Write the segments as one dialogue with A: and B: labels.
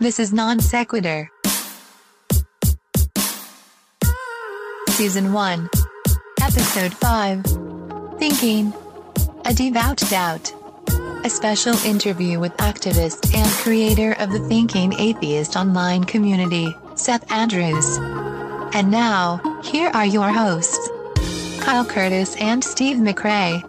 A: This is Non Sequitur. Season 1. Episode 5. Thinking. A Devout Doubt. A special interview with activist and creator of the Thinking Atheist online community, Seth Andrews. And now, here are your hosts, Kyle Curtis and Steve McRae.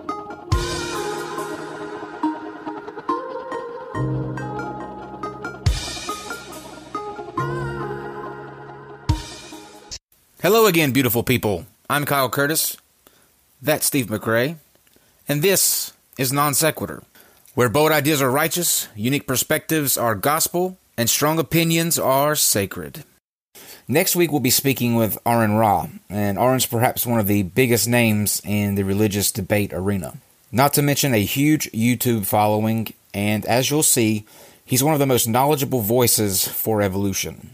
B: Hello again, beautiful people. I'm Kyle Curtis. That's Steve McRae. And this is Non Sequitur, where bold ideas are righteous, unique perspectives are gospel, and strong opinions are sacred. Next week we'll be speaking with Aaron Ra, and Aaron's perhaps one of the biggest names in the religious debate arena. Not to mention a huge YouTube following, and as you'll see, he's one of the most knowledgeable voices for evolution.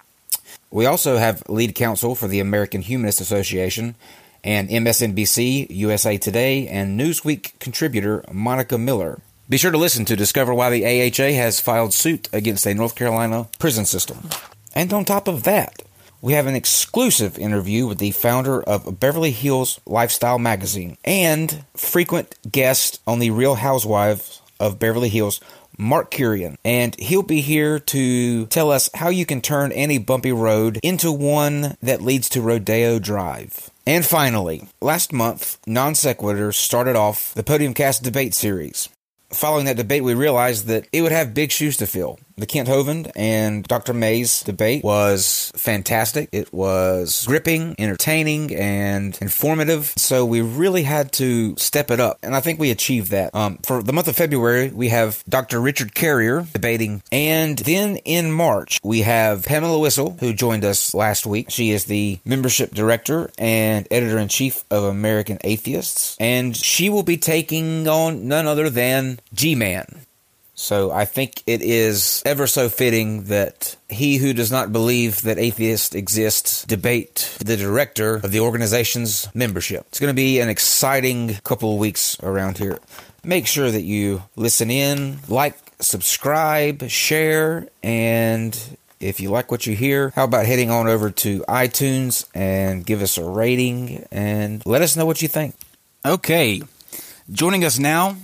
B: We also have lead counsel for the American Humanist Association and MSNBC, USA Today, and Newsweek contributor Monica Miller. Be sure to listen to discover why the AHA has filed suit against a North Carolina prison system. And on top of that, we have an exclusive interview with the founder of Beverly Hills Lifestyle Magazine and frequent guest on The Real Housewives of Beverly Hills, Mark Curian, and he'll be here to tell us how you can turn any bumpy road into one that leads to Rodeo Drive. And finally, last month, Non Sequitur started off the Podiumcast debate series. Following that debate, we realized that it would have big shoes to fill. The Kent Hovind and Dr. Mays debate was fantastic. It was gripping, entertaining, and informative. So we really had to step it up, and I think we achieved that. For the month of February, we have Dr. Richard Carrier debating, and then in March, we have Pamela Wissel, who joined us last week. She is the membership director and editor-in-chief of American Atheists, and she will be taking on none other than G-Man. So I think it is ever so fitting that he who does not believe that atheists exist debate the director of the organization's membership. It's going to be an exciting couple of weeks around here. Make sure that you listen in, like, subscribe, share, and if you like what you hear, how about heading on over to iTunes and give us a rating and let us know what you think. Okay, joining us now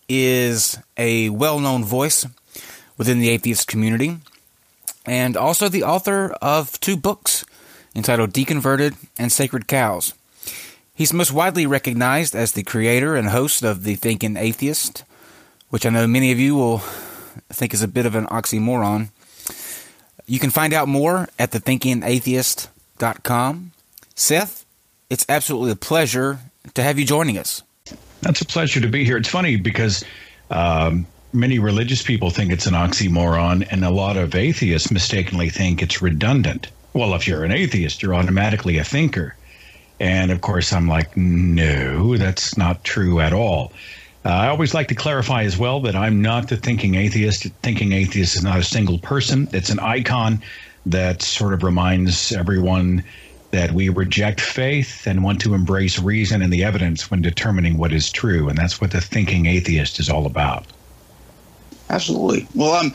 B: is a well-known voice within the atheist community, and also the author of 2 books entitled Deconverted and Sacred Cows. He's most widely recognized as the creator and host of The Thinking Atheist, which I know many of you will think is a bit of an oxymoron. You can find out more at thethinkingatheist.com. Seth, it's absolutely a pleasure to have you joining us.
C: That's a pleasure to be here. It's funny because many religious people think it's an oxymoron, and a lot of atheists mistakenly think it's redundant. Well, if you're an atheist, you're automatically a thinker. And, of course, I'm like, no, that's not true at all. I always like to clarify as well that I'm not the thinking atheist. Thinking atheist is not a single person. It's an icon that sort of reminds everyone that we reject faith and want to embrace reason and the evidence when determining what is true. And that's what the thinking atheist is all about.
D: Absolutely. Well,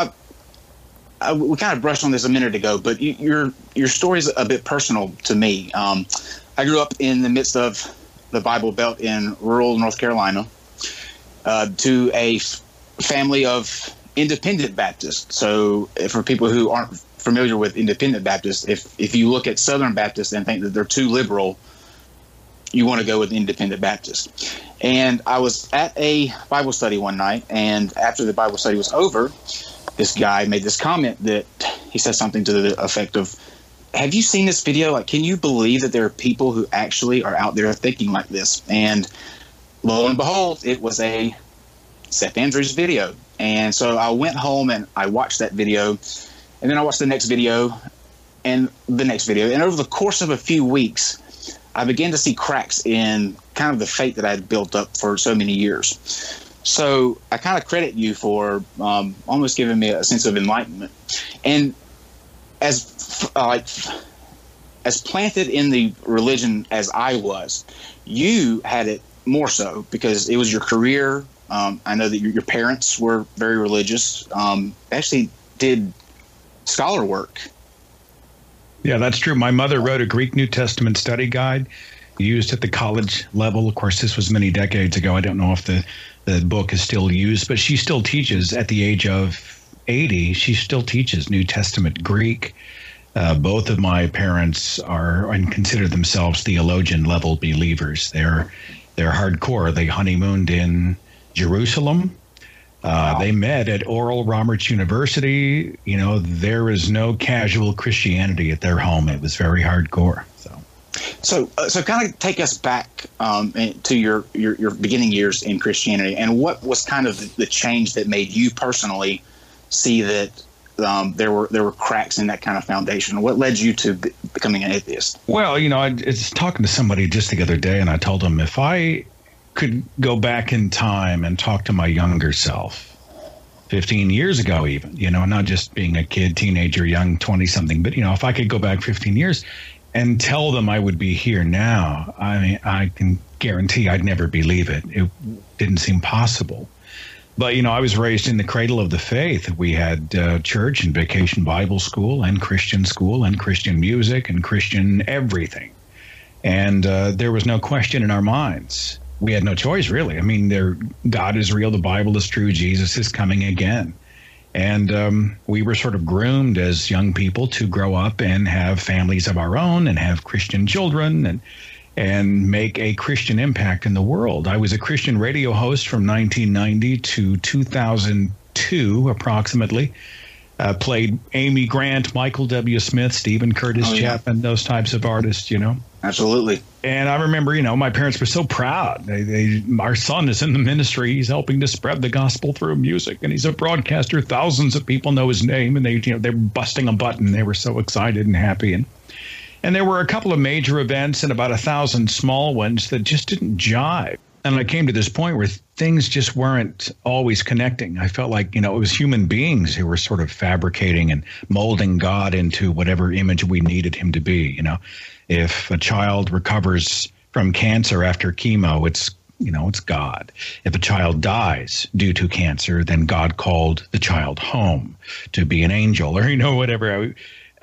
D: we kind of brushed on this a minute ago, but your story is a bit personal to me. I grew up in the midst of the Bible Belt in rural North Carolina to a family of independent Baptists. So for people who aren't familiar with independent Baptists, if you look at Southern Baptists and think that they're too liberal, you want to go with independent Baptists. And I was at a Bible study one night, and after the Bible study was over, this guy made this comment that he said something to the effect of, have you seen this video? Like, can you believe that there are people who actually are out there thinking like this? And lo and behold, it was a Seth Andrews video. And so I went home and I watched that video. And then I watched the next video and the next video. And over the course of a few weeks, I began to see cracks in kind of the faith that I had built up for so many years. So I kind of credit you for almost giving me a sense of enlightenment. And as planted in the religion as I was, you had it more so because it was your career. I know that your parents were very religious. Actually did scholar work.
C: Yeah, that's true. My mother wrote a Greek New Testament study guide used at the college level. Of course, this was many decades ago. I don't know if the book is still used, but she still teaches at the age of 80. She still teaches New Testament Greek. Both of my parents are and consider themselves theologian level believers. They're hardcore. They honeymooned in Jerusalem. They met at Oral Roberts University. You know, there was no casual Christianity at their home. It was very hardcore.
D: So kind of take us back to your beginning years in Christianity, and what was kind of the change that made you personally see that there were cracks in that kind of foundation? What led you to becoming an atheist? Well,
C: you know, I was talking to somebody just the other day, and I told them if I could go back in time and talk to my younger self 15 years ago, even, you know, not just being a kid, teenager, young 20-something, but, you know, if I could go back 15 years and tell them I would be here now, I mean, I can guarantee I'd never believe it. It didn't seem possible. But, you know, I was raised in the cradle of the faith. We had church and vacation Bible school and Christian music and Christian everything. And there was no question in our minds. We had no choice, really. I mean, God is real. The Bible is true. Jesus is coming again. And we were sort of groomed as young people to grow up and have families of our own and have Christian children and make a Christian impact in the world. I was a Christian radio host from 1990 to 2002, approximately. Played Amy Grant, Michael W. Smith, Stephen Curtis Chapman, those types of artists, you know.
D: Absolutely.
C: And I remember, you know, my parents were so proud. Our son is in the ministry. He's helping to spread the gospel through music, and he's a broadcaster. Thousands of people know his name, and they're busting a button. They were so excited and happy. And there were a couple of major events and about 1,000 small ones that just didn't jive. And I came to this point where things just weren't always connecting. I felt like, you know, it was human beings who were sort of fabricating and molding God into whatever image we needed him to be. You know, if a child recovers from cancer after chemo, it's God. If a child dies due to cancer, then God called the child home to be an angel, or, you know, whatever.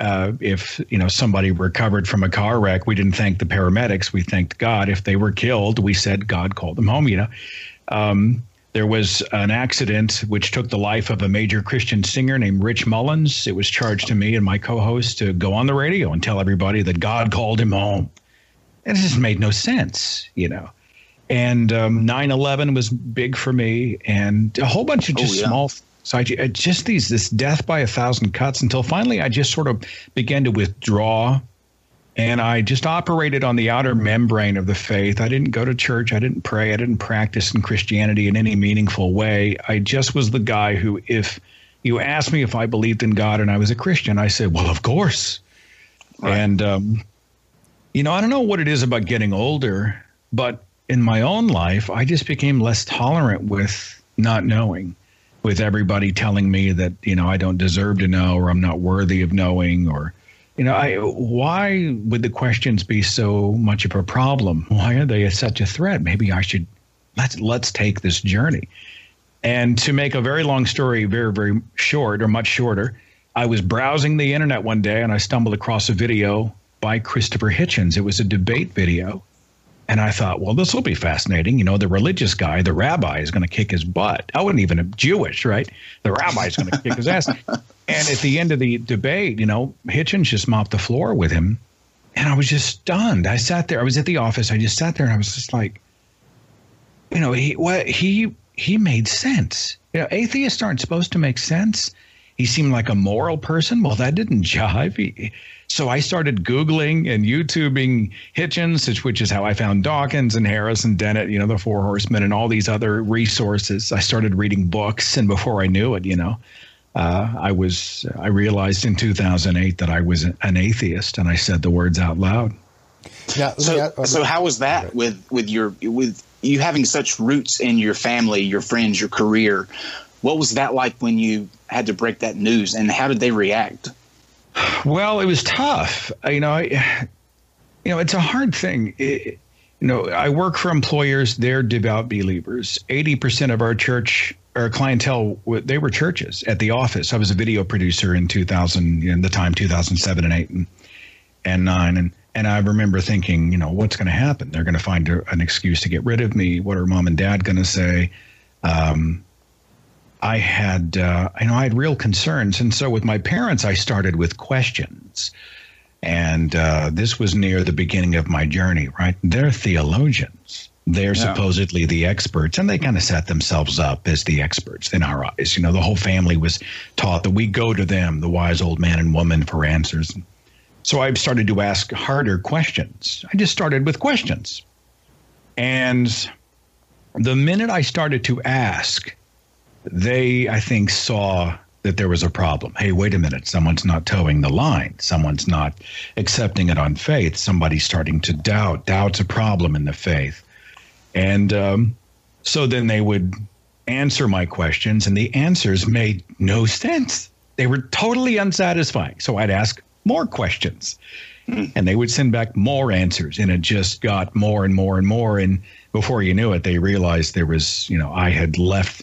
C: If, you know, somebody recovered from a car wreck, we didn't thank the paramedics. We thanked God. If they were killed, we said God called them home, you know. There was an accident which took the life of a major Christian singer named Rich Mullins. It was charged to me and my co-host to go on the radio and tell everybody that God called him home. And it just made no sense, you know. And 9/11 was big for me, and a whole bunch of just small. So I just this death by 1,000 cuts, until finally I just sort of began to withdraw, and I just operated on the outer membrane of the faith. I didn't go to church. I didn't pray. I didn't practice in Christianity in any meaningful way. I just was the guy who, if you asked me if I believed in God and I was a Christian, I said, well, of course. Right. And, you know, I don't know what it is about getting older, but in my own life, I just became less tolerant with not knowing, with everybody telling me that, you know, I don't deserve to know, or I'm not worthy of knowing, or, you know, why would the questions be so much of a problem? Why are they such a threat? Maybe I should, let's take this journey. And to make a very long story very, very short, or much shorter, I was browsing the internet one day and I stumbled across a video by Christopher Hitchens. It was a debate video. And I thought, well, this will be fascinating. You know, the religious guy, the rabbi, is going to kick his butt. I wasn't even Jewish, right? The rabbi is going to kick his ass. And at the end of the debate, you know, Hitchens just mopped the floor with him. And I was just stunned. I sat there. I was at the office. I just sat there and I was just like, you know, he made sense. You know, atheists aren't supposed to make sense. He seemed like a moral person. Well, that didn't jive. So I started Googling and YouTubing Hitchens, which is how I found Dawkins and Harris and Dennett, you know, the Four Horsemen and all these other resources. I started reading books, and before I knew it, you know, I realized in 2008 that I was an atheist, and I said the words out loud.
D: Yeah. So how was that with you having such roots in your family, your friends, your career? What was that like when you had to break that news, and how did they react?
C: Well, it was tough. You know, it's a hard thing. You know, I work for employers. They're devout believers. 80% of our church or clientele, they were churches. At the office, I was a video producer in 2000, in the time 2007 and 8 and 9, and I remember thinking, you know, what's going to happen? They're going to find an excuse to get rid of me. What are mom and dad going to say? I had real concerns, and so with my parents, I started with questions, and this was near the beginning of my journey. Right? They're theologians. They're supposedly the experts, and they kind of set themselves up as the experts in our eyes. You know, the whole family was taught that we go to them, the wise old man and woman, for answers. So I started to ask harder questions. I just started with questions. And the minute I started to ask, they, I think, saw that there was a problem. Hey, wait a minute. Someone's not towing the line. Someone's not accepting it on faith. Somebody's starting to doubt. Doubt's a problem in the faith. And so then they would answer my questions, and the answers made no sense. They were totally unsatisfying. So I'd ask more questions, and they would send back more answers, and it just got more and more and more. And before you knew it, they realized there was, you know, I had left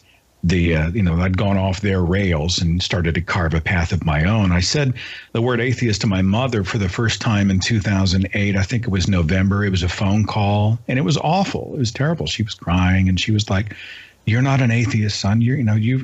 C: I'd gone off their rails and started to carve a path of my own. I said the word atheist to my mother for the first time in 2008. I think it was November. It was a phone call, and it was awful. It was terrible. She was crying, and she was like, "You're not an atheist, son. You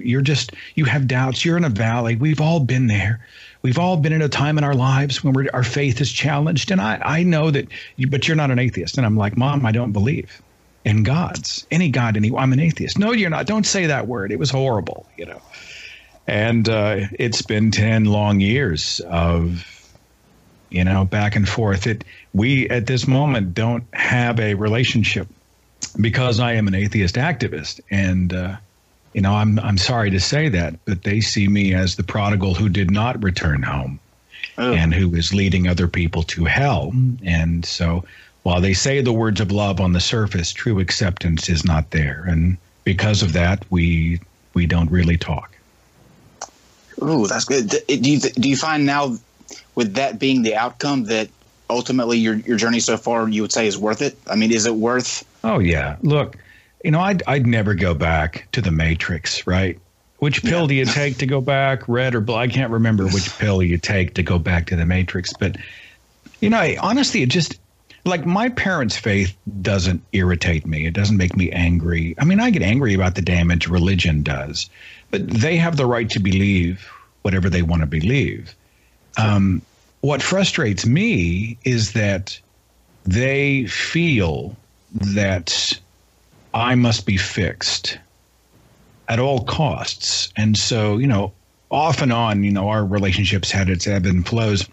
C: have doubts. You're in a valley. We've all been there. We've all been in a time in our lives when our faith is challenged. And I know that, but you're not an atheist." And I'm like, "Mom, I don't believe in gods, any God, I'm an atheist." "No, you're not. Don't say that word." It was horrible, you know. And it's been 10 long years of, you know, back and forth. We at this moment don't have a relationship because I am an atheist activist, and you know, I'm sorry to say that, but they see me as the prodigal who did not return home and who is leading other people to hell. And so, while they say the words of love on the surface, true acceptance is not there. And because of that, we don't really talk.
D: Ooh, that's good. Do you find now, with that being the outcome, that ultimately your journey so far, you would say, is worth it? I mean, is it worth? Oh,
C: yeah. Look, you know, I'd never go back to the Matrix, right? Which pill do you take to go back, red or black? I can't remember which pill you take to go back to the Matrix. But, you know, honestly, it just, like, my parents' faith doesn't irritate me. It doesn't make me angry. I mean, I get angry about the damage religion does, but they have the right to believe whatever they want to believe. What frustrates me is that they feel that I must be fixed at all costs. And so, you know, off and on, you know, our relationships had its ebb and flows.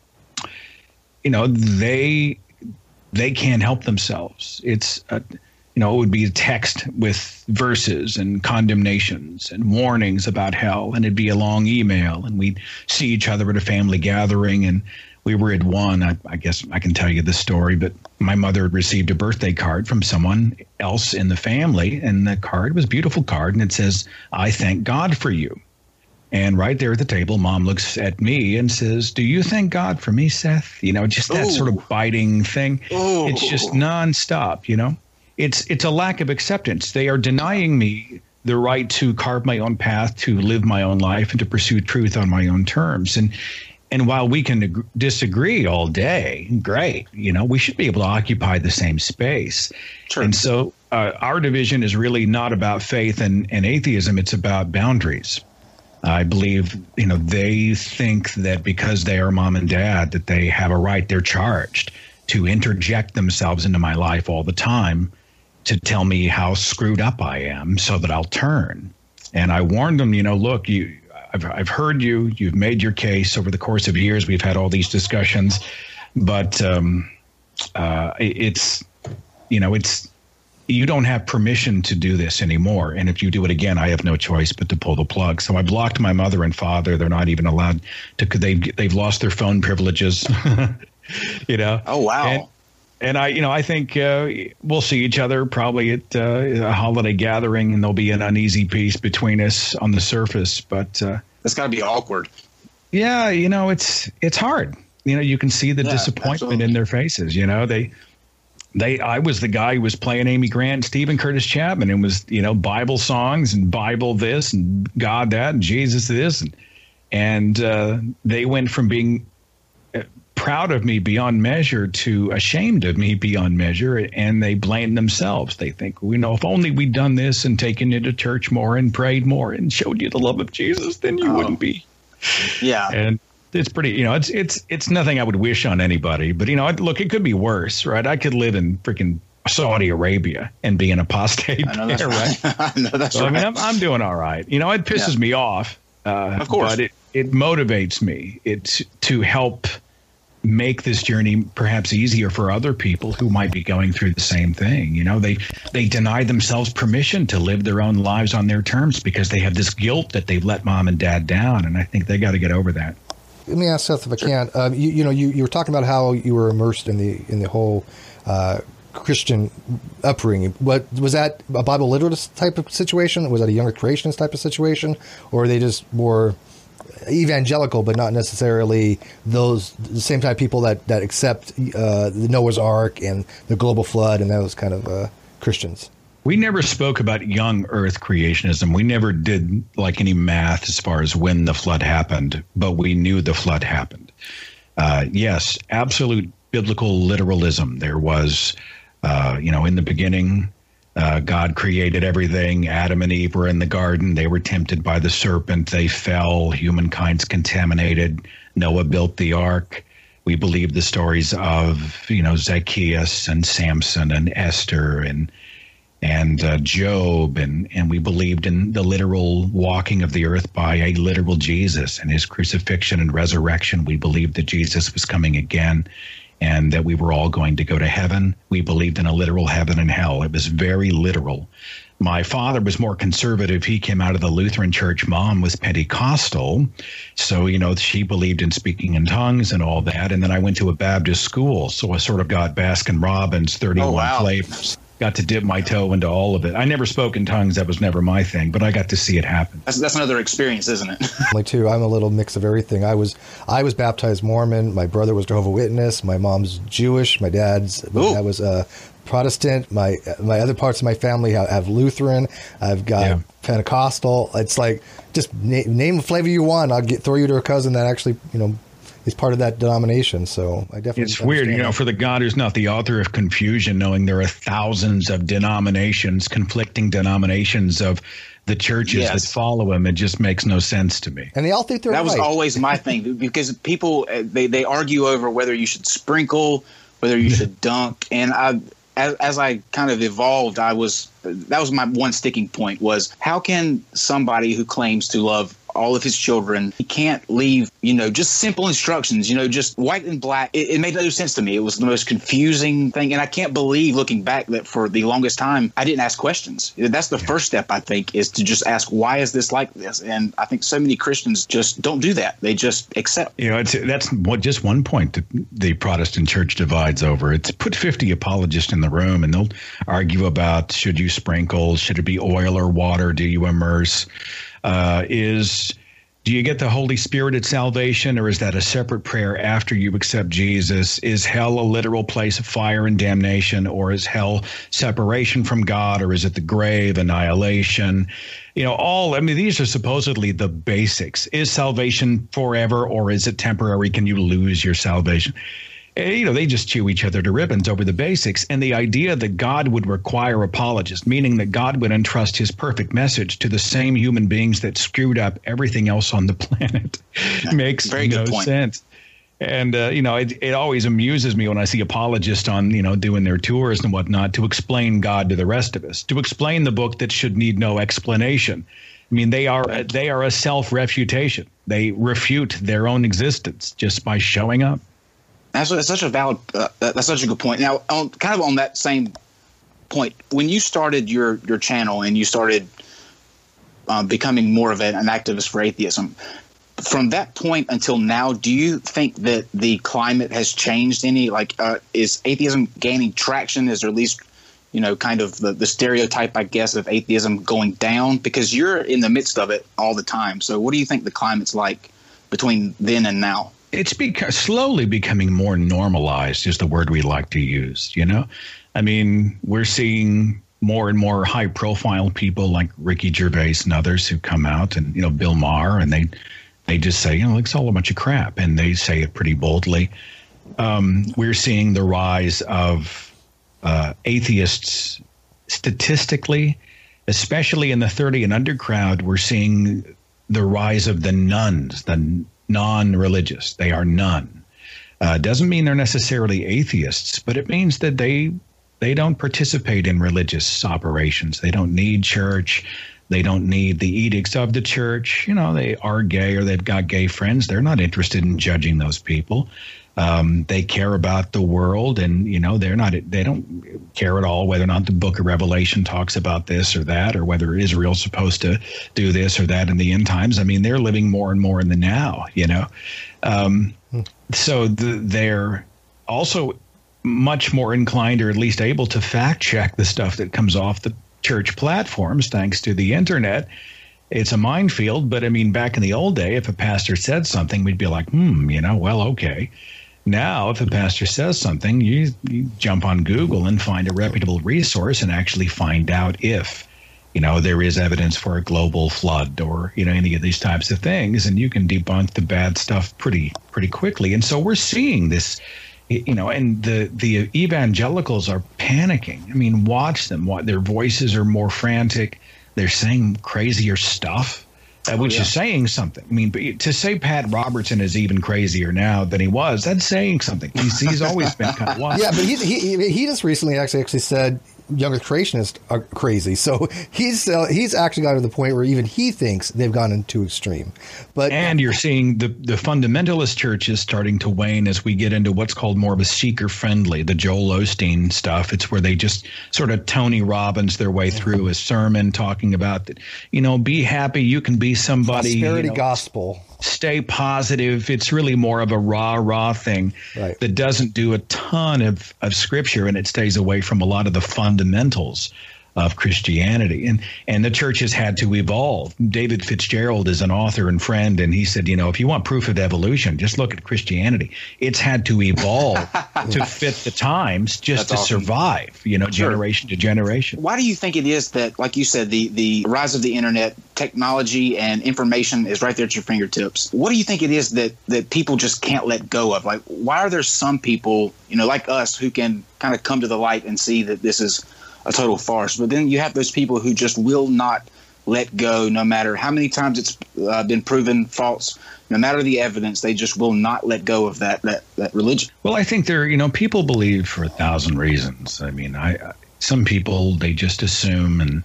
C: You know, they can't help themselves. It's, you know, it would be a text with verses and condemnations and warnings about hell, and it'd be a long email, and we'd see each other at a family gathering, and we were at one, I guess I can tell you the story, but my mother had received a birthday card from someone else in the family, and the card was a beautiful card, and it says, "I thank God for you." And right there at the table, Mom looks at me and says, "Do you thank God for me, Seth?" You know, just that sort of biting thing. It's just nonstop, you know. It's a lack of acceptance. They are denying me the right to carve my own path, to live my own life, and to pursue truth on my own terms. And while we can disagree all day, great, you know, we should be able to occupy the same space. Sure. And so our division is really not about faith and atheism. It's about boundaries. I believe, you know, they think that because they are mom and dad, that they have a right, they're charged to interject themselves into my life all the time to tell me how screwed up I am so that I'll turn. And I warned them, you know, look, I've heard you, you've made your case over the course of years. We've had all these discussions, but it's, you know, it's, you don't have permission to do this anymore. And if you do it again, I have no choice but to pull the plug. So I blocked my mother and father. They're not even allowed to, they've lost their phone privileges, you know?
D: Oh, wow.
C: And I think we'll see each other probably at a holiday gathering, and there'll be an uneasy peace between us on the surface. But
D: that's got to be awkward.
C: Yeah, you know, it's hard. You know, you can see the disappointment in their faces. You know, I was the guy who was playing Amy Grant, Stephen Curtis Chapman, and was, Bible songs and Bible this and God that and Jesus this. And they went from being proud of me beyond measure to ashamed of me beyond measure. And they blame themselves. They think, if only we'd done this and taken you to church more and prayed more and showed you the love of Jesus, then you wouldn't be.
D: Yeah.
C: And it's pretty, it's nothing I would wish on anybody, but look, it could be worse, right? I could live in freaking Saudi Arabia and be an apostate.
D: I know that's
C: right.
D: I know that's right.
C: I mean, I'm doing all right. It pisses me off.
D: Of course.
C: But it motivates me. It's to help make this journey perhaps easier for other people who might be going through the same thing. They deny themselves permission to live their own lives on their terms because they have this guilt that they've let mom and dad down. And I think they got to get over that.
E: Let me ask Seth if I can. You were talking about how you were immersed in the whole Christian upbringing. What was that, a Bible literalist type of situation? Was that a younger creationist type of situation, or are they just more evangelical, but not necessarily the same type of people that accept the Noah's Ark and the global flood and those kind of Christians?
C: We never spoke about young earth creationism. We never did like any math as far as when the flood happened, but we knew the flood happened. Yes, absolute biblical literalism. There was, in the beginning, God created everything. Adam and Eve were in the garden. They were tempted by the serpent. They fell. Humankind's contaminated. Noah built the ark. We believe the stories of, Zacchaeus and Samson and Esther and Job, and we believed in the literal walking of the earth by a literal Jesus and his crucifixion and resurrection. We believed that Jesus was coming again and that we were all going to go to heaven. We believed in a literal heaven and hell. It was very literal. My father was more conservative. He came out of the Lutheran church. Mom was Pentecostal. So, she believed in speaking in tongues and all that. And then I went to a Baptist school. So I sort of got Baskin Robbins 31 flavors. Got to dip my toe into all of it. I never spoke in tongues. That was never my thing, but I got to see it happen.
D: That's another experience, isn't it?
E: Like too, I'm a little mix of everything. I was baptized Mormon. My brother was Jehovah's Witness. My mom's Jewish. My dad was Protestant. My other parts of my family have Lutheran. I've got Pentecostal. It's like just name a flavor you want. I'll throw you to a cousin that actually is part of that denomination. So I definitely.
C: It's weird, for the God who's not the author of confusion, knowing there are thousands of denominations, conflicting denominations of the churches that follow him. It just makes no sense to me.
E: And they all think they're right.
D: That was always my thing, because people they argue over whether you should sprinkle, whether you should dunk, and as I kind of evolved, that was my one sticking point was, how can somebody who claims to love all of his children, he can't leave, just simple instructions, just white and black. It made no sense to me. It was the most confusing thing. And I can't believe, looking back, that for the longest time, I didn't ask questions. That's the first step, I think, is to just ask, why is this like this? And I think so many Christians just don't do that. They just accept.
C: That's just one point that the Protestant church divides over. It's put 50 apologists in the room and they'll argue about, should you sprinkle? Should it be oil or water? Do you immerse? Do you get the Holy Spirit at salvation, or is that a separate prayer after you accept Jesus? Is hell a literal place of fire and damnation, or is hell separation from God, or is it the grave, annihilation? These are supposedly the basics. Is salvation forever, or is it temporary? Can you lose your salvation? They just chew each other to ribbons over the basics. And the idea that God would require apologists, meaning that God would entrust his perfect message to the same human beings that screwed up everything else on the planet, makes no sense. And, it always amuses me when I see apologists on, doing their tours and whatnot to explain God to the rest of us, to explain the book that should need no explanation. I mean, they are a self-refutation. They refute their own existence just by showing up.
D: That's such a valid. That's such a good point. Now, on that same point, when you started your channel and you started becoming more of an activist for atheism, from that point until now, do you think that the climate has changed any? Like, is atheism gaining traction? Is there at least, kind of the stereotype, I guess, of atheism going down? Because you're in the midst of it all the time. So, what do you think the climate's like between then and now?
C: It's slowly becoming more normalized is the word we like to use, I mean, we're seeing more and more high profile people like Ricky Gervais and others who come out, and, Bill Maher, and they just say, it's all a bunch of crap. And they say it pretty boldly. We're seeing the rise of atheists statistically, especially in the 30 and under crowd. We're seeing the rise of the nuns, the non-religious. They are none. Doesn't mean they're necessarily atheists, but it means that they don't participate in religious operations. They don't need church. They don't need the edicts of the church. They are gay or they've got gay friends. They're not interested in judging those people. They care about the world, and they don't care at all whether or not the book of Revelation talks about this or that, or whether Israel's supposed to do this or that in the end times. I mean, they're living more and more in the now, So they're also much more inclined, or at least able to fact check the stuff that comes off the church platforms, thanks to the internet. It's a minefield, but I mean, back in the old day, if a pastor said something, we'd be like, well, okay. Now, if a pastor says something, you jump on Google and find a reputable resource and actually find out if, there is evidence for a global flood or, any of these types of things, and you can debunk the bad stuff pretty quickly. And so we're seeing this, and the evangelicals are panicking. I mean, watch them. Their voices are more frantic. They're saying crazier stuff. Which is saying something. I mean, to say Pat Robertson is even crazier now than he was, that's saying something. He's always been kind of wild.
E: Yeah, but he just recently actually said younger creationists are crazy. So he's actually gotten to the point where even he thinks they've gone too extreme. And
C: you're seeing the fundamentalist churches starting to wane as we get into what's called more of a seeker-friendly, the Joel Osteen stuff. It's where they just sort of Tony Robbins their way through a sermon talking about that, be happy, you can be somebody.
E: Prosperity gospel.
C: Stay positive. It's really more of a rah thing that doesn't do a ton of scripture, and it stays away from a lot of the fundamentals of Christianity. And the church has had to evolve. David Fitzgerald is an author and friend, and he said, if you want proof of evolution, just look at Christianity. It's had to evolve to fit the times just to survive, generation to generation.
D: Why do you think it is that, like you said, the rise of the internet, technology and information is right there at your fingertips? What do you think it is that people just can't let go of? Like, why are there some people, like us, who can kind of come to the light and see that this is a total farce, but then you have those people who just will not let go, no matter how many times it's been proven false, no matter the evidence, they just will not let go of that religion?
C: Well, I think people believe for 1,000 reasons. I mean, some people, they just assume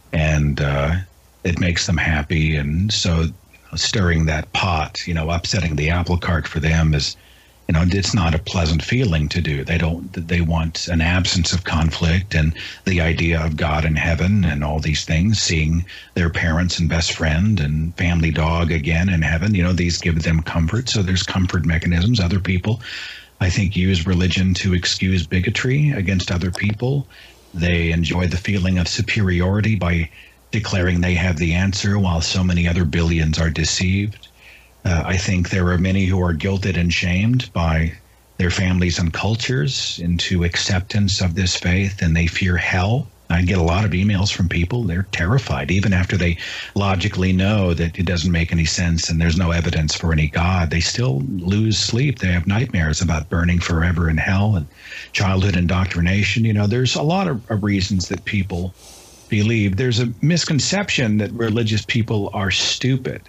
C: and it makes them happy, and so stirring that pot, upsetting the apple cart for them is, it's not a pleasant feeling to do. They want an absence of conflict and the idea of God in heaven and all these things, seeing their parents and best friend and family dog again in heaven. These give them comfort. So there's comfort mechanisms. Other people, I think, use religion to excuse bigotry against other people. They enjoy the feeling of superiority by declaring they have the answer while so many other billions are deceived. I think there are many who are guilted and shamed by their families and cultures into acceptance of this faith, and they fear hell. I get a lot of emails from people. They're terrified, even after they logically know that it doesn't make any sense and there's no evidence for any God. They still lose sleep. They have nightmares about burning forever in hell and childhood indoctrination. There's a lot of reasons that people believe. There's a misconception that religious people are stupid.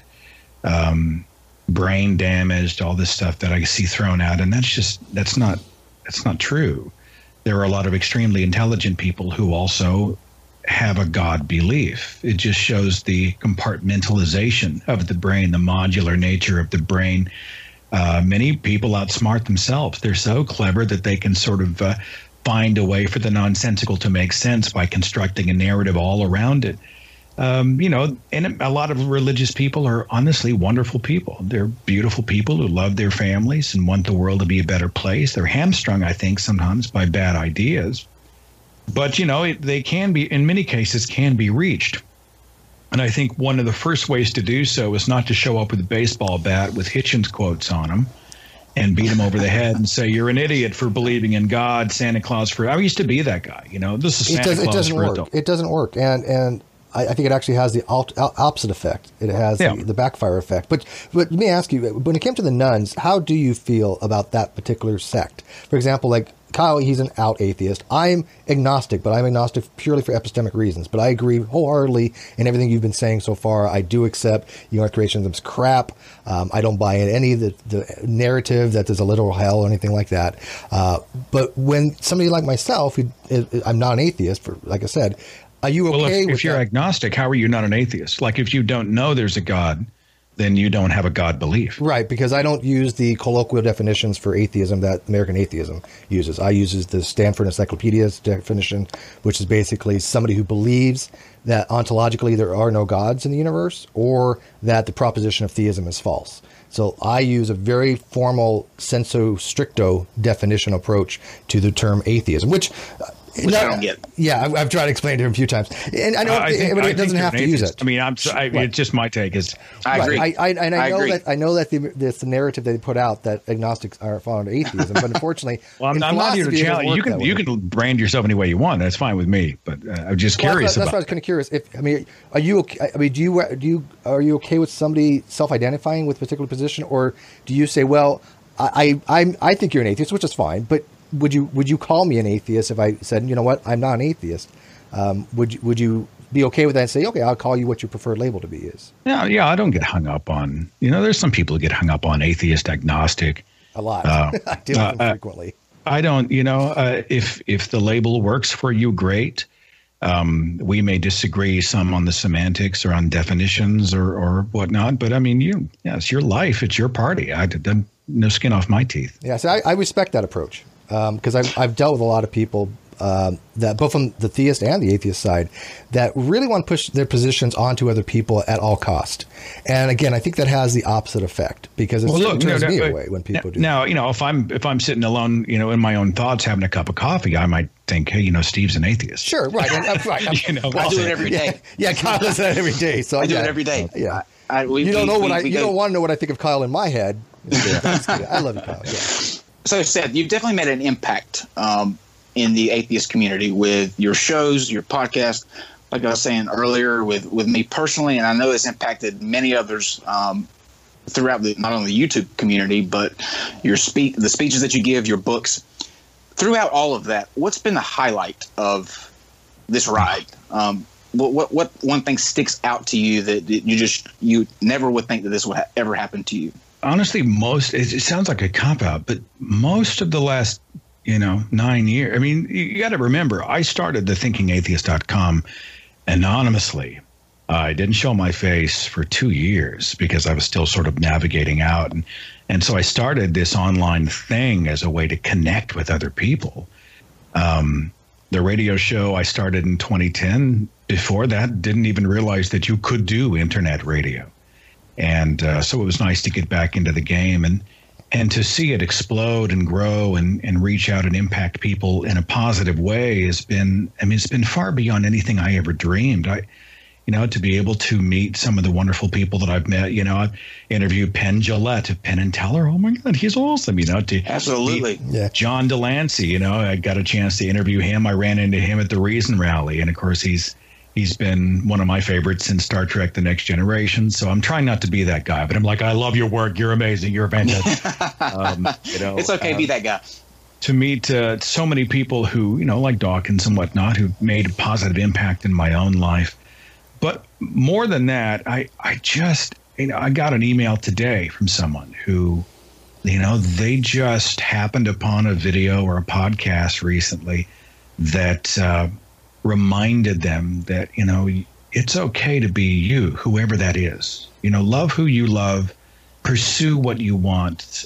C: Brain damaged, all this stuff that I see thrown out, and that's not true. There are a lot of extremely intelligent people who also have a God belief. It just shows the compartmentalization of the brain, the modular nature of the brain. Many people outsmart themselves. They're so clever that they can sort of find a way for the nonsensical to make sense by constructing a narrative all around it. And a lot of religious people are honestly wonderful people. They're beautiful people who love their families and want the world to be a better place. They're hamstrung, I think, sometimes by bad ideas. But, they can be, in many cases, can be reached. And I think one of the first ways to do so is not to show up with a baseball bat with Hitchens quotes on them and beat them over the head and say, you're an idiot for believing in God, Santa Claus for... I used to be that guy, This is Santa Claus.
E: It doesn't work. It doesn't work. And I think it actually has the opposite effect. It has the backfire effect. But let me ask you, when it came to the nuns, how do you feel about that particular sect? For example, like Kyle, he's an out atheist. I'm agnostic, but I'm agnostic purely for epistemic reasons. But I agree wholeheartedly in everything you've been saying so far. I do accept creationism's crap. I don't buy in any of the narrative that there's a literal hell or anything like that. But when somebody like myself, I'm not an atheist, like I said, are you okay with
C: if you're agnostic, how are you not an atheist? Like if you don't know there's a God, then you don't have a God belief.
E: Right, because I don't use the colloquial definitions for atheism that American atheism uses. I use the Stanford Encyclopedia's definition, which is basically somebody who believes that ontologically there are no gods in the universe, or that the proposition of theism is false. So I use a very formal sensu stricto definition approach to the term atheism, which
D: I don't get.
E: Yeah, I've tried to explain to him a few times, and I know everybody doesn't have to use it.
C: I mean, it's just my take.
D: I agree.
E: I know that the narrative they put out that agnostics are falling to atheism, but unfortunately,
C: I'm not here to challenge. You can brand yourself any way you want. That's fine with me. But I'm just curious.
E: That's why I was kind of curious. Are you okay? I mean, are you okay with somebody self-identifying with a particular position, or do you say, well, I think you're an atheist, which is fine, but would you call me an atheist if I said, you know what, I'm not an atheist? Would you be okay with that and say, okay, I'll call you what your preferred label to be is?
C: Yeah, I don't get hung up on, there's some people who get hung up on atheist, agnostic.
E: A lot. I deal with them frequently.
C: I don't, if the label works for you, great. We may disagree some on the semantics or on definitions or whatnot, but I mean, it's your life. It's your party. No skin off my teeth.
E: Yeah, so I respect that approach. Because I've dealt with a lot of people that both from the theist and the atheist side that really want to push their positions onto other people at all cost. And again, I think that has the opposite effect because it turns me away when people do.
C: Now, if I'm sitting alone, in my own thoughts having a cup of coffee, I might think, hey, Steve's an atheist.
E: Sure, right.
D: I do it every day.
E: Yeah, Kyle does that every day. So
D: I do it every day.
E: Yeah. You don't want to know what I think of Kyle in my head. I love you, Kyle. Yeah.
D: So, Seth, you've definitely made an impact in the atheist community with your shows, your podcast, like I was saying earlier, with me personally, and I know it's impacted many others throughout not only the YouTube community, but the speeches that you give, your books. Throughout all of that, what's been the highlight of this ride? What one thing sticks out to you that you never would think that this would ever happen to you?
C: Honestly, it sounds like a cop-out, but most of the last, 9 years, I mean, you got to remember, I started the thinkingatheist.com anonymously. I didn't show my face for 2 years because I was still sort of navigating out. And so I started this online thing as a way to connect with other people. The radio show I started in 2010. Before that, didn't even realize that you could do internet radio. And so it was nice to get back into the game and to see it explode and grow and reach out and impact people in a positive way it's been far beyond anything I ever dreamed. To be able to meet some of the wonderful people that I've met, I've interviewed Penn Jillette of Penn and Teller. Oh my God, he's awesome.
D: Absolutely.
E: Yeah.
C: John Delancey, I got a chance to interview him. I ran into him at the Reason Rally. And of course, he's been one of my favorites since Star Trek: The Next Generation. So I'm trying not to be that guy, but I'm like, I love your work. You're amazing. You're fantastic.
D: It's okay to be that guy.
C: To meet so many people who, like Dawkins and whatnot, who made a positive impact in my own life. But more than that, I just, I got an email today from someone who, they just happened upon a video or a podcast recently that reminded them that, it's okay to be you, whoever that is. Love who you love, pursue what you want,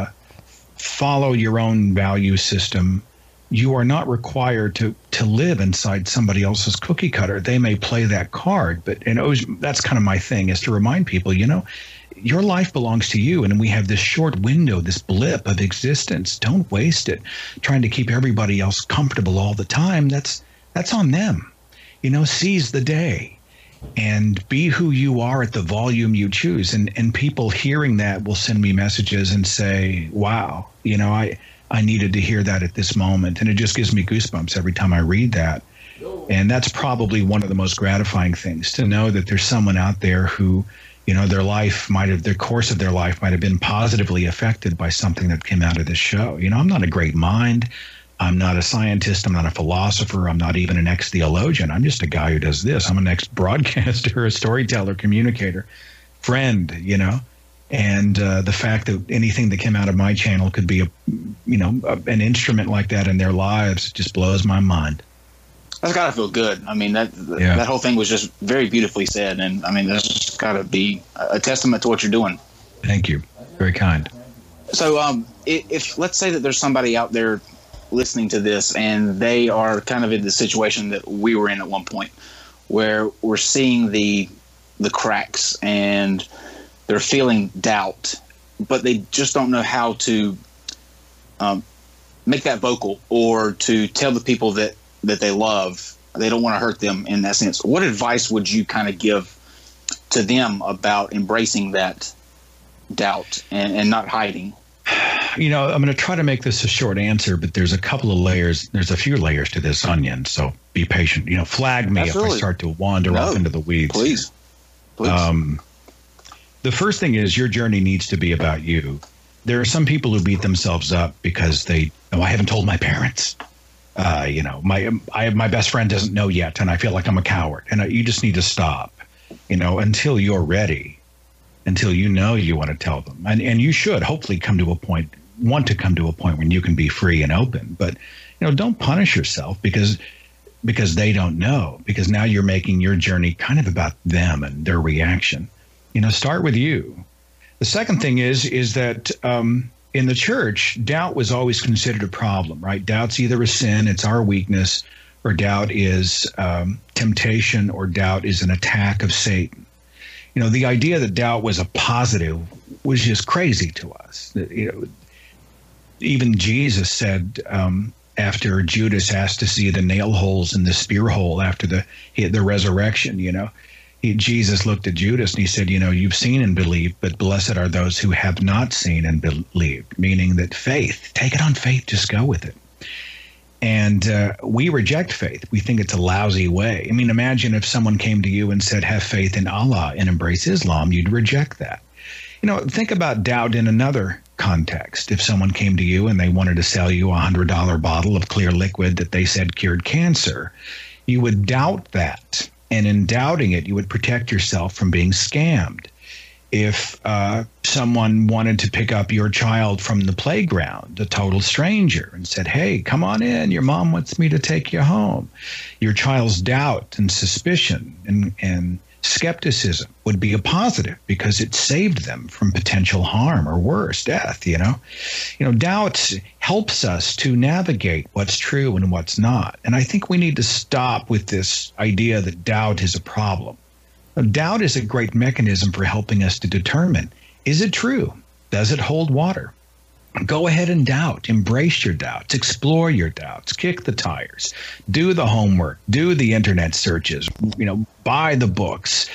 C: follow your own value system. You are not required to live inside somebody else's cookie cutter. They may play that card, but that's kind of my thing, is to remind people, your life belongs to you, and we have this short window, this blip of existence. Don't waste it trying to keep everybody else comfortable all the time. That's on them. Seize the day. and be who you are at the volume you choose. And people hearing that will send me messages and say, wow, I needed to hear that at this moment. And it just gives me goosebumps every time I read that. And that's probably one of the most gratifying things, to know that there's someone out there who, their course of their life might have been positively affected by something that came out of this show. I'm not a great mind. I'm not a scientist. I'm not a philosopher. I'm not even an ex-theologian. I'm just a guy who does this. I'm an ex-broadcaster, a storyteller, communicator, friend, And the fact that anything that came out of my channel could be an instrument like that in their lives just blows my mind.
D: That's got to feel good. I mean, that whole thing was just very beautifully said. And I mean, that's just got to be a testament to what you're doing.
C: Thank you. Very kind.
D: So if let's say that there's somebody out there listening to this and they are kind of in the situation that we were in at one point, where we're seeing the cracks and they're feeling doubt, but they just don't know how to make that vocal or to tell the people that they love. They don't want to hurt them in that sense. What advice would you kind of give to them about embracing that doubt and not hiding?
C: I'm going to try to make this a short answer, but there's a couple of layers. There's a few layers to this onion, so be patient. Flag me Absolutely. If I start to wander off into the weeds.
D: Please.
C: The first thing is, your journey needs to be about you. There are some people who beat themselves up because I haven't told my parents. My best friend doesn't know yet, and I feel like I'm a coward. And you just need to stop, until you're ready, until you want to tell them. And you should hopefully want to come to a point when you can be free and open. But, don't punish yourself because they don't know, because now you're making your journey kind of about them and their reaction. Start with you. The second thing is that in the church, doubt was always considered a problem, right? Doubt's either a sin, it's our weakness, or doubt is temptation, or doubt is an attack of Satan. The idea that doubt was a positive was just crazy to us. Even Jesus said, after Judas asked to see the nail holes in the spear hole after the resurrection, Jesus looked at Judas and he said, you've seen and believed, but blessed are those who have not seen and believed, meaning that faith, take it on faith, just go with it. And we reject faith. We think it's a lousy way. I mean, imagine if someone came to you and said, have faith in Allah and embrace Islam, you'd reject that. Think about doubt in another context. If someone came to you and they wanted to sell you a $100 bottle of clear liquid that they said cured cancer, you would doubt that. And in doubting it, you would protect yourself from being scammed. If someone wanted to pick up your child from the playground, a total stranger, and said, hey, come on in, your mom wants me to take you home, your child's doubt and suspicion and skepticism would be a positive because it saved them from potential harm or worse, death, Doubt helps us to navigate what's true and what's not. And I think we need to stop with this idea that doubt is a problem. Doubt is a great mechanism for helping us to determine, is it true? Does it hold water? Go ahead and doubt. Embrace your doubts. Explore your doubts. Kick the tires. Do the homework. Do the internet searches. Buy the books.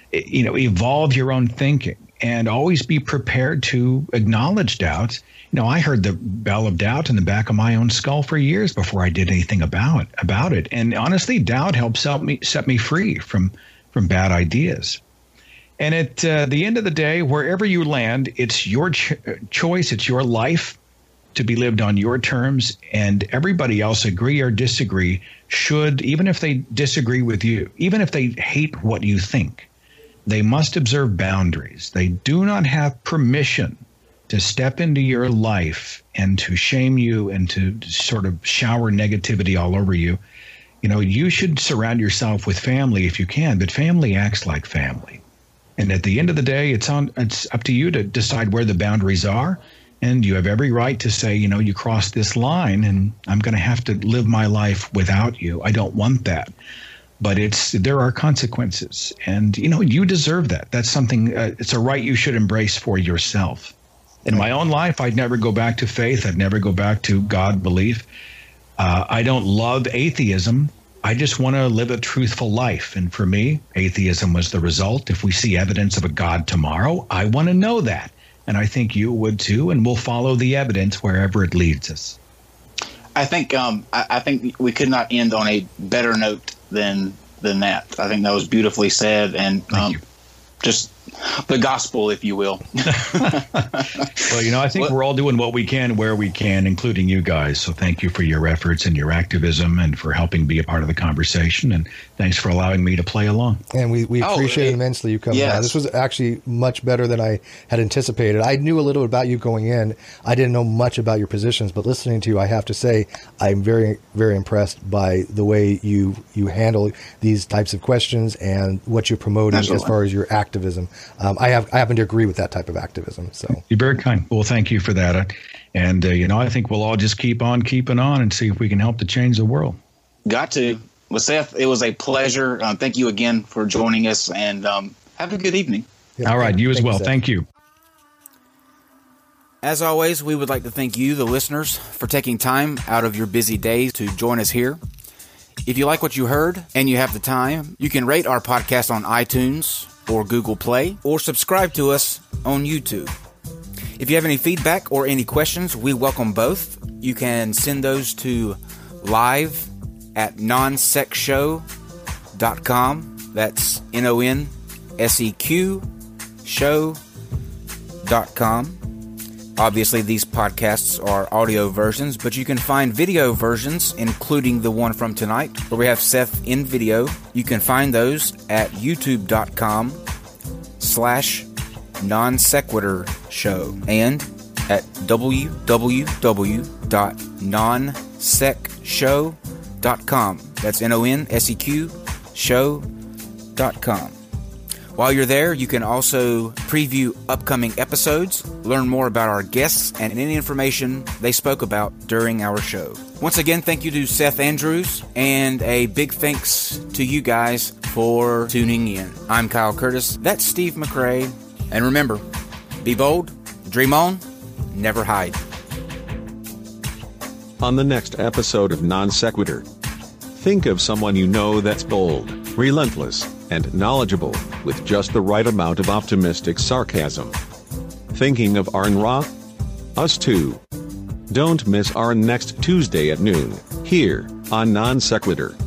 C: Evolve your own thinking. And always be prepared to acknowledge doubts. I heard the bell of doubt in the back of my own skull for years before I did anything about it. And honestly, doubt helps set me free from bad ideas. And at the end of the day, wherever you land, it's your choice. It's your life to be lived on your terms. And everybody else, agree or disagree, should, even if they disagree with you, even if they hate what you think, they must observe boundaries. They do not have permission to step into your life and to shame you and to sort of shower negativity all over you. You should surround yourself with family if you can, but family acts like family. And at the end of the day, it's up to you to decide where the boundaries are. And you have every right to say, you crossed this line and I'm going to have to live my life without you. I don't want that. But there are consequences. And, you deserve that. That's something, it's a right you should embrace for yourself. In my own life, I'd never go back to faith. I'd never go back to God belief. I don't love atheism. I just want to live a truthful life. And for me, atheism was the result. If we see evidence of a God tomorrow, I want to know that. And I think you would too, and we'll follow the evidence wherever it leads us.
D: I think we could not end on a better note than that. I think that was beautifully said, and just the gospel, if you will.
C: Well, I think we're all doing what we can where we can, including you guys. So thank you for your efforts and your activism and for helping be a part of the conversation. And thanks for allowing me to play along.
E: And we appreciate immensely you coming by. This was actually much better than I had anticipated. I knew a little about you going in. I didn't know much about your positions, but listening to you, I have to say I'm very, very impressed by the way you handle these types of questions and what you're promoting as far as your activism. I happen to agree with that type of activism. So
C: you're very kind. Well, thank you for that. And, I think we'll all just keep on keeping on and see if we can help to change the world.
D: Got to. Well, Seth, it was a pleasure. Thank you again for joining us, and have a good evening.
C: Yeah, all right. You as well. Thank you.
B: As always, we would like to thank you, the listeners, for taking time out of your busy days to join us here. If you like what you heard and you have the time, you can rate our podcast on iTunes or Google Play, or subscribe to us on YouTube. If you have any feedback or any questions, we welcome both. You can send those to live@nonsecshow.com. That's NONSEQ show.com. Obviously, these podcasts are audio versions, but you can find video versions, including the one from tonight, where we have Seth in video. You can find those at youtube.com/non-sequitur show and at www.nonsecshow.com. That's NONSEQ show.com. While you're there, you can also preview upcoming episodes, learn more about our guests, and any information they spoke about during our show. Once again, thank you to Seth Andrews, and a big thanks to you guys for tuning in. I'm Kyle Curtis. That's Steve McRae. And remember, be bold, dream on, never hide.
F: On the next episode of Non Sequitur, think of someone you know that's bold, relentless, and knowledgeable, with just the right amount of optimistic sarcasm. Thinking of Arn Ra? Us too. Don't miss our next Tuesday at noon, here, on Non Sequitur.